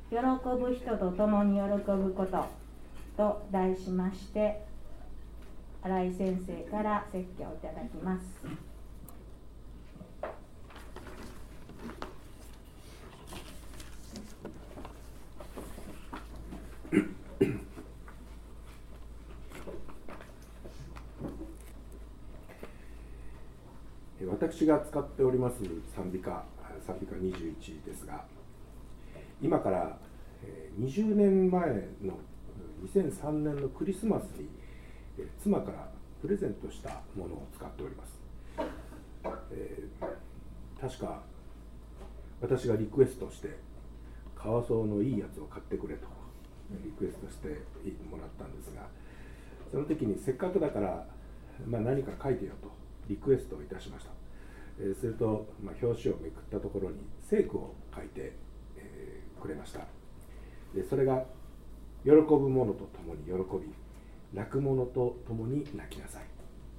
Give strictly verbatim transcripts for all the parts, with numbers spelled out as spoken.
喜ぶ人と共に喜ぶことと題しまして、新井先生から説教をいただきます。 私が使っております賛美歌、賛美歌にじゅういちですが、今からにじゅうねんまえのにせんさんねんのクリスマスに妻からプレゼントしたものを使っております。えー、確か私がリクエストして革装のいいやつを買ってくれとリクエストしてもらったんですが、その時にせっかくだから、まあ、何か書いてよとリクエストをいたしました。えー、すると、まあ、表紙をめくったところに聖句を書いて、えー、くれました。でそれが喜ぶ者と共に喜び、泣く者と共に泣きなさい。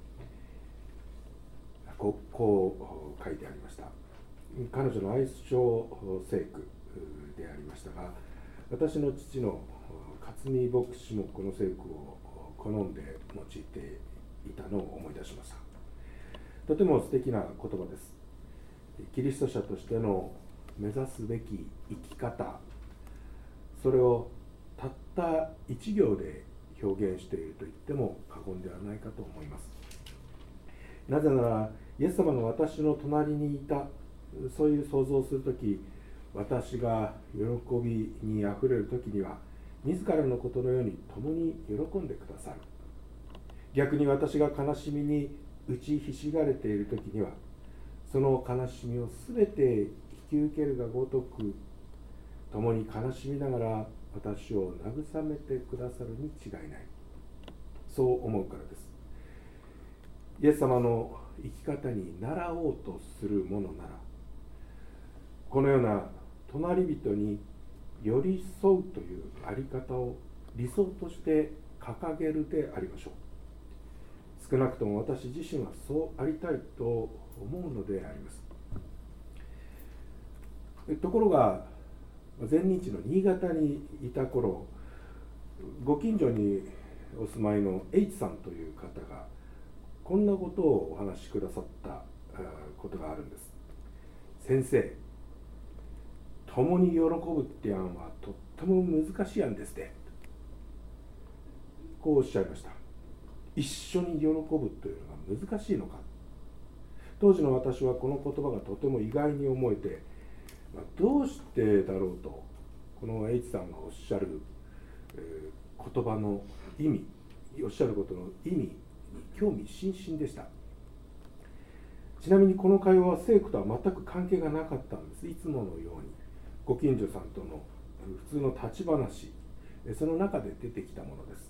こう、こう書いてありました。彼女の愛称聖句でありましたが、私の父の勝見牧師もこの聖句を好んで用いていたのを思い出しました。とても素敵な言葉です。キリスト者としての目指すべき生き方、それをたった一行で表現していると言っても過言ではないかと思います。なぜなら、イエス様が私の隣にいた、そういう想像をするとき、私が喜びにあふれるときには、自らのことのように共に喜んでくださる。逆に私が悲しみに打ちひしがれているときには、その悲しみをすべて引き受けるがごとく、共に悲しみながら私を慰めてくださるに違いない。そう思うからです。イエス様の生き方に倣おうとするものなら、このような隣人に寄り添うというあり方を理想として掲げるでありましょう。少なくとも私自身はそうありたいと思うのであります。ところが、前任地の新潟にいた頃、ご近所にお住まいの H さんという方がこんなことをお話しくださったことがあるんです。先生、共に喜ぶって案はとっても難しい案ですね。こうおっしゃいました。一緒に喜ぶというのが難しいのか。当時の私はこの言葉がとても意外に思えて、どうしてだろうと、この H さんがおっしゃる、えー、言葉の意味、おっしゃることの意味に興味津々でした。ちなみにこの会話は聖句とは全く関係がなかったんです。いつものようにご近所さんとの普通の立ち話、その中で出てきたものです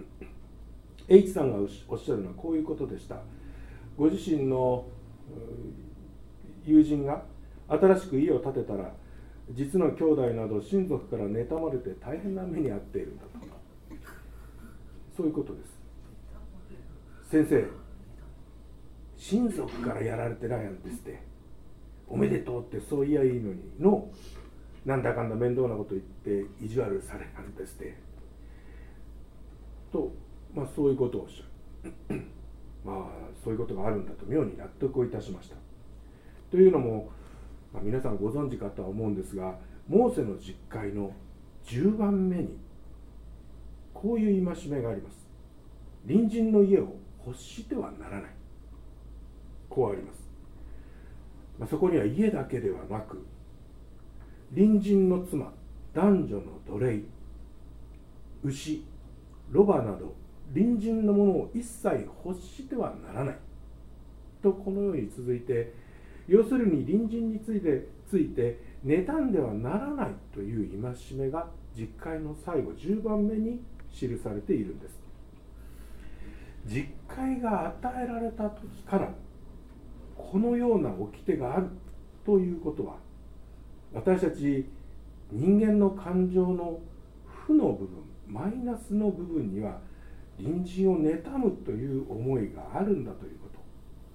。H さんがおっしゃるのはこういうことでした。ご自身の友人が新しく家を建てたら、実の兄弟など親族から妬まれて大変な目に遭っているんだと。そういうことです。先生、親族からやられてないんですって。おめでとうってそう言えばいいのにの、なんだかんだ面倒なこと言って意地悪されるんですって。と、まあそういうことをおっしゃる。まあそういうことがあるんだと妙に納得をいたしました。というのも、まあ、皆さんご存知かとは思うんですが、モーセの十戒のじゅうばんめにこういう戒めがあります。隣人の家を欲してはならない。こうあります。まあ、そこには家だけではなく、隣人の妻、男女の奴隷、牛、ロバなど隣人のものを一切欲してはならないとこのように続いて、要するに隣人についてついて妬んではならないという戒めが十戒の最後じゅうばんめに記されているんです。十戒が与えられた時からこのような掟があるということは、私たち人間の感情の負の部分、マイナスの部分には隣人を妬むという思いがあるんだということ、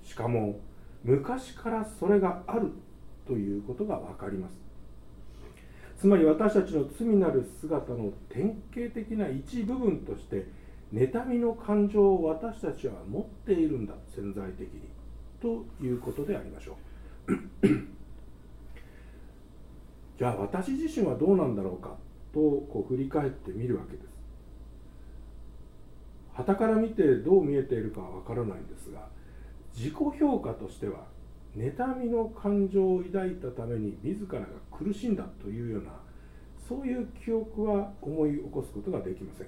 しかも昔からそれがあるということが分かります。 つまり私たちの罪なる姿の典型的な一部分として妬みの感情を私たちは持っているんだ、潜在的にということでありましょう。じゃあ私自身はどうなんだろうかとこう振り返ってみるわけです。傍から見てどう見えているかはわからないんですが、自己評価としては妬みの感情を抱いたために自らが苦しんだというような、そういう記憶は思い起こすことができません。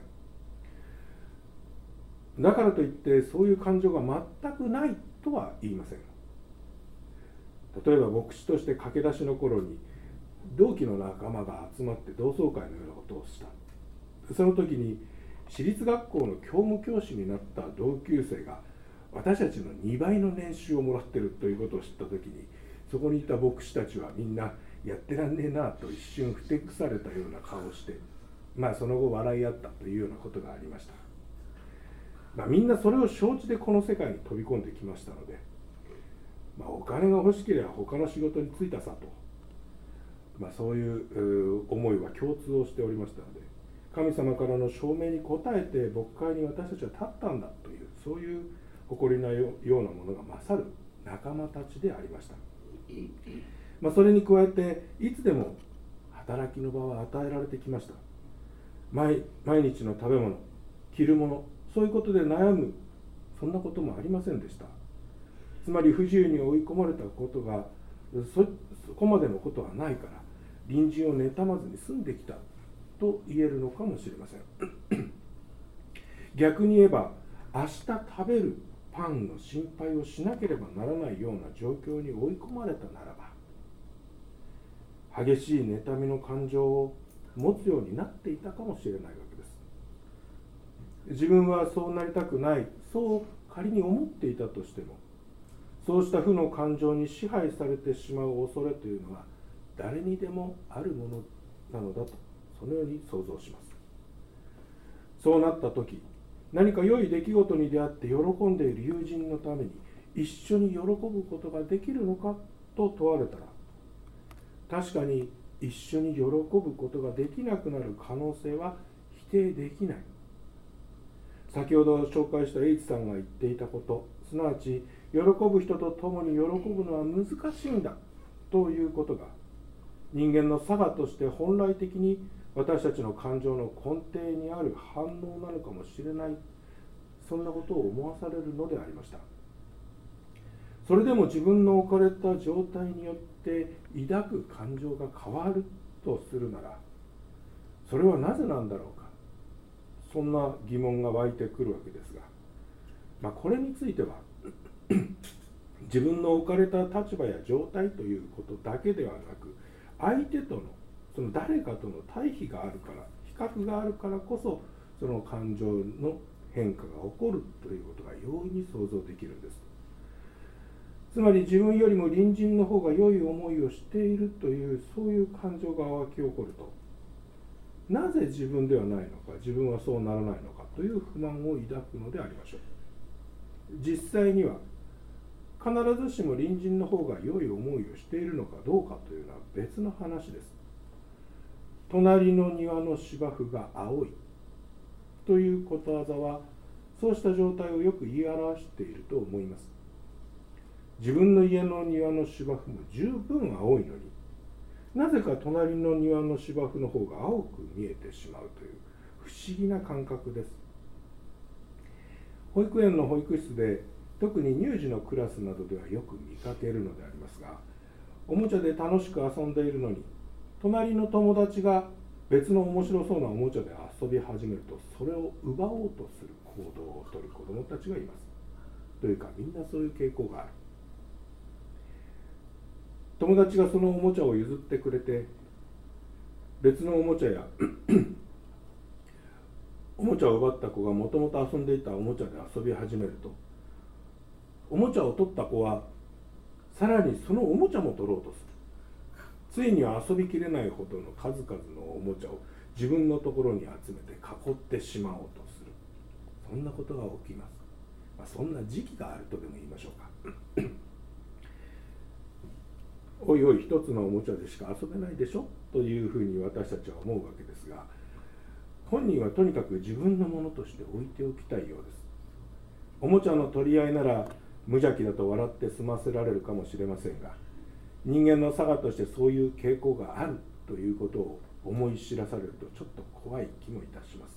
だからといってそういう感情が全くないとは言いません。例えば牧師として駆け出しの頃に同期の仲間が集まって同窓会のようなことをした。その時に私立学校の教務教師になった同級生が私たちのにばいの年収をもらっているということを知った時に、そこにいた牧師たちはみんなやってらんねえなと一瞬ふてくされたような顔をして、まあその後笑い合ったというようなことがありました。まあ、みんなそれを承知でこの世界に飛び込んできましたので、まあ、お金が欲しければ他の仕事に就いたさと、まあ、そういう思いは共通をしておりましたので、神様からの証明に応えて牧会に私たちは立ったんだという、そういう誇りのようなものが勝る仲間たちでありました。まあ、それに加えていつでも働きの場は与えられてきました。 毎, 毎日の食べ物、着るもの、そういうことで悩む、そんなこともありませんでした。つまり不自由に追い込まれたことが そ, そこまでのことはないから、隣人を妬まずに済んできたと言えるのかもしれません。逆に言えば、明日食べるパンの心配をしなければならないような状況に追い込まれたならば、激しい妬みの感情を持つようになっていたかもしれないわけです。自分はそうなりたくない、そう仮に思っていたとしても、そうした負の感情に支配されてしまう恐れというのは誰にでもあるものなのだと、そのように想像します。そうなった時、何か良い出来事に出会って喜んでいる友人のために一緒に喜ぶことができるのかと問われたら、確かに一緒に喜ぶことができなくなる可能性は否定できない。先ほど紹介した H さんが言っていたこと、すなわち喜ぶ人と共に喜ぶのは難しいんだということが、人間の差がとして本来的に私たちの感情の根底にある反応なのかもしれない、そんなことを思わされるのでありました。それでも自分の置かれた状態によって抱く感情が変わるとするなら、それはなぜなんだろうか、そんな疑問が湧いてくるわけですが、まあ、これについては自分の置かれた立場や状態ということだけではなく、相手とのその誰かとの対比があるから、比較があるからこそ、その感情の変化が起こるということが容易に想像できるんです。つまり自分よりも隣人の方が良い思いをしているという、そういう感情が湧き起こると、なぜ自分ではないのか、自分はそうならないのかという不満を抱くのでありましょう。実際には必ずしも隣人の方が良い思いをしているのかどうかというのは別の話です。隣の庭の芝生が青いということわざは、そうした状態をよく言い表していると思います。自分の家の庭の芝生も十分青いのに、なぜか隣の庭の芝生の方が青く見えてしまうという不思議な感覚です。保育園の保育室で、特に乳児のクラスなどではよく見かけるのでありますが、おもちゃで楽しく遊んでいるのに、隣の友達が別の面白そうなおもちゃで遊び始めると、それを奪おうとする行動をとる子どもたちがいます。というか、みんなそういう傾向がある。友達がそのおもちゃを譲ってくれて、別のおもちゃやおもちゃを奪った子がもともと遊んでいたおもちゃで遊び始めると、おもちゃを取った子はさらにそのおもちゃも取ろうとする。ついには遊びきれないほどの数々のおもちゃを自分のところに集めて囲ってしまおうとする。そんなことが起きます。まあ、そんな時期があるとでも言いましょうか。 おいおい一つのおもちゃでしか遊べないでしょというふうに私たちは思うわけですが、本人はとにかく自分のものとして置いておきたいようです。おもちゃの取り合いなら無邪気だと笑って済ませられるかもしれませんが、人間の性としてそういう傾向があるということを思い知らされるとちょっと怖い気もいたします。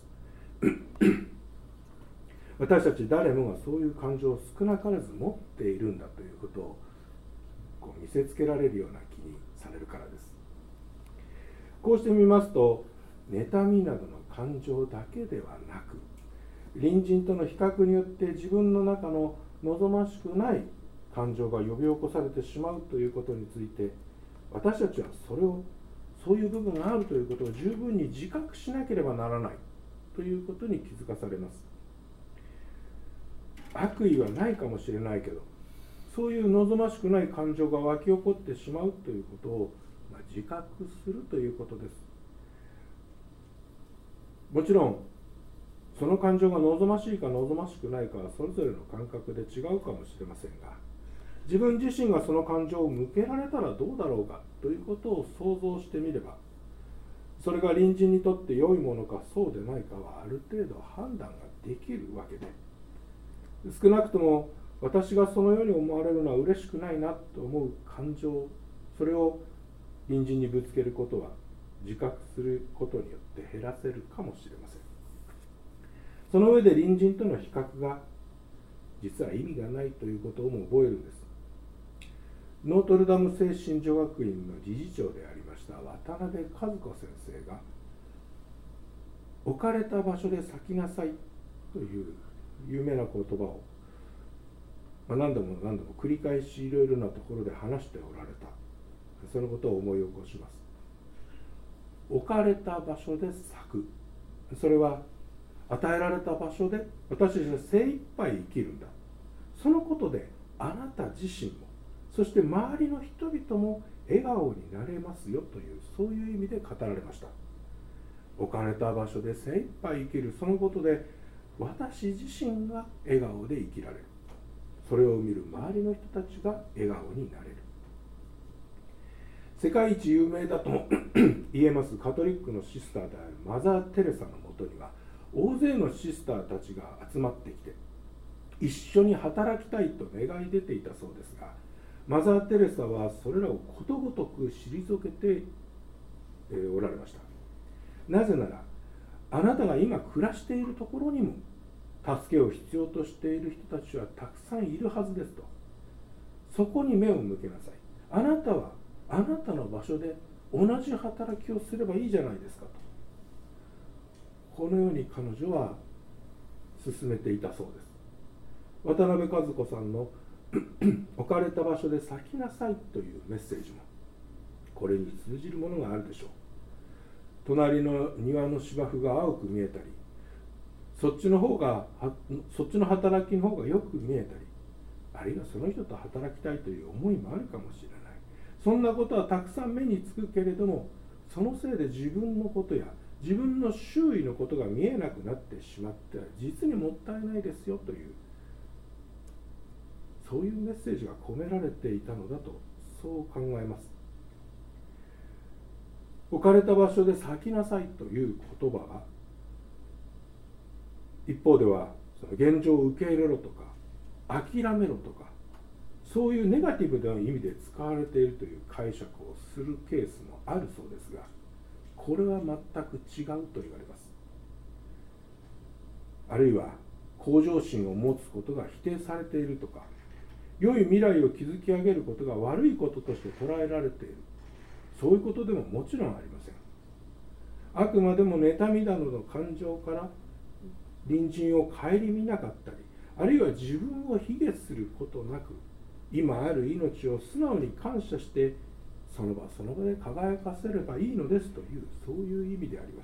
私たち誰もがそういう感情を少なからず持っているんだということをこう見せつけられるような気にされるからです。こうしてみますと、妬みなどの感情だけではなく、隣人との比較によって自分の中の望ましくない感情が呼び起こされてしまうということについて、私たちはそれをそういう部分があるということを十分に自覚しなければならないということに気づかされます。悪意はないかもしれないけど、そういう望ましくない感情が湧き起こってしまうということを、まあ、自覚するということです。もちろんその感情が望ましいか望ましくないかはそれぞれの感覚で違うかもしれませんが、自分自身がその感情を向けられたらどうだろうかということを想像してみれば、それが隣人にとって良いものかそうでないかはある程度判断ができるわけで、少なくとも私がそのように思われるのは嬉しくないなと思う感情、それを隣人にぶつけることは自覚することによって減らせるかもしれません。その上で隣人との比較が実は意味がないということをも覚えるんです。ノートルダム精神女学院の理事長でありました渡辺和子先生が、置かれた場所で咲きなさいという有名な言葉を、まあ、何度も何度も繰り返しいろいろなところで話しておられた、そのことを思い起こします。置かれた場所で咲く、それは与えられた場所で私たちは精一杯生きるんだ、そのことであなた自身もそして周りの人々も笑顔になれますよという、そういう意味で語られました。置かれた場所で精一杯生きる、そのことで私自身が笑顔で生きられる、それを見る周りの人たちが笑顔になれる。世界一有名だとも言えますカトリックのシスターであるマザー・テレサのもとには大勢のシスターたちが集まってきて一緒に働きたいと願い出ていたそうですが、マザー・テレサはそれらをことごとく退けておられました。なぜなら、あなたが今暮らしているところにも助けを必要としている人たちはたくさんいるはずですと。そこに目を向けなさい。あなたはあなたの場所で同じ働きをすればいいじゃないですかと、このように彼女は進めていたそうです。渡辺和子さんの置かれた場所で咲きなさいというメッセージもこれに通じるものがあるでしょう。隣の庭の芝生が青く見えたり、そっちの方がそっちの働きの方がよく見えたり、あるいはその人と働きたいという思いもあるかもしれない。そんなことはたくさん目につくけれども、そのせいで自分のことや自分の周囲のことが見えなくなってしまっては実にもったいないですよという、そういうメッセージが込められていたのだと、そう考えます。置かれた場所で咲きなさいという言葉が、一方ではその現状を受け入れろとか諦めろとか、そういうネガティブな意味で使われているという解釈をするケースもあるそうですが、これは全く違うと言われます。あるいは向上心を持つことが否定されているとか、良い未来を築き上げることが悪いこととして捉えられている、そういうことでももちろんありません。あくまでも妬みなどの感情から隣人を顧みなかったり、あるいは自分を卑下することなく、今ある命を素直に感謝してその場その場で輝かせればいいのですという、そういう意味であります。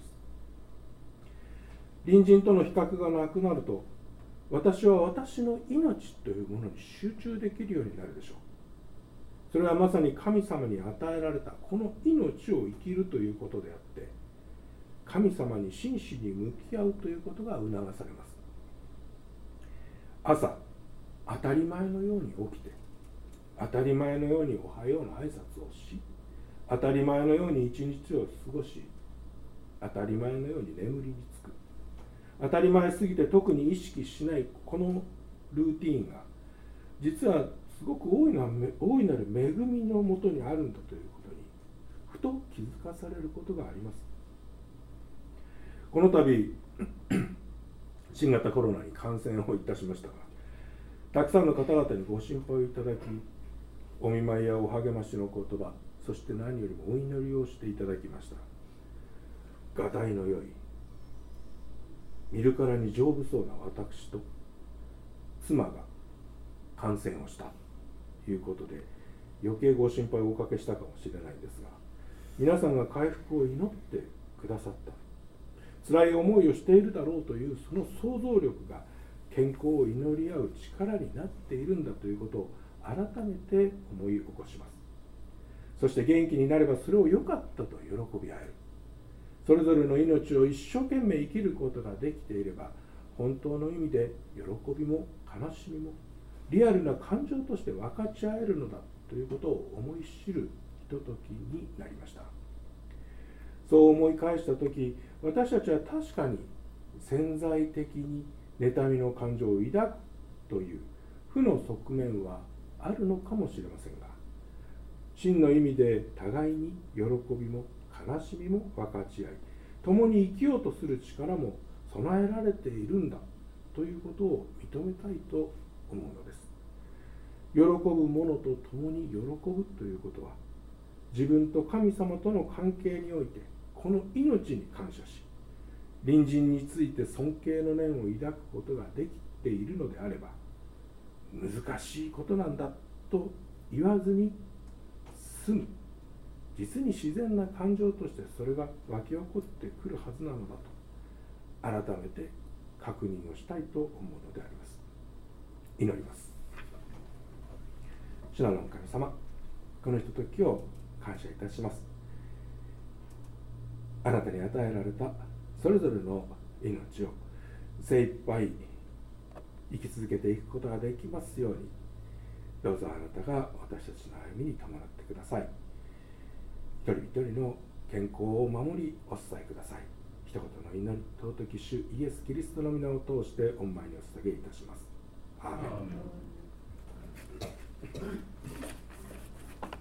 隣人との比較がなくなると、私は私の命というものに集中できるようになるでしょう。それはまさに神様に与えられたこの命を生きるということであって、神様に真摯に向き合うということが促されます。朝、当たり前のように起きて、 当たり前のようにおはようの挨拶をし、当たり前のように一日を過ごし、当たり前のように眠りにつく。当たり前すぎて特に意識しないこのルーティーンが、実はすごく大いなる大いなる恵みのもとにあるんだということにふと気づかされることがあります。この度新型コロナに感染をいたしましたが、たくさんの方々にご心配をいただき、お見舞いやお励ましの言葉、そして何よりもお祈りをしていただきました。がたいのよい、見るからに丈夫そうな私と妻が感染をしたということで、余計ご心配をおかけしたかもしれないんですが、皆さんが回復を祈ってくださった、辛い思いをしているだろうというその想像力が健康を祈り合う力になっているんだということを改めて思い起こします。そして元気になればそれを良かったと喜び合える。それぞれの命を一生懸命生きることができていれば、本当の意味で喜びも悲しみもリアルな感情として分かち合えるのだということを思い知るひとときになりました。そう思い返したとき、私たちは確かに潜在的に妬みの感情を抱くという負の側面はあるのかもしれませんが、真の意味で互いに喜びも悲しみも分かち合い、共に生きようとする力も備えられているんだということを認めたいと思うのです。喜ぶ者と共に喜ぶということは、自分と神様との関係においてこの命に感謝し、隣人について尊敬の念を抱くことができているのであれば、難しいことなんだと言わずに済む、実に自然な感情としてそれが湧き起こってくるはずなのだと改めて確認をしたいと思うのであります。祈ります。主なる神様、このひとときを感謝いたします。あなたに与えられたそれぞれの命を精一杯生き続けていくことができますように、どうぞあなたが私たちの歩みに伴ってください。一人一人の健康を守りお伝えください。一言の祈り、尊き主イエス・キリストの皆を通して御前にお捧げいたします。アーメン。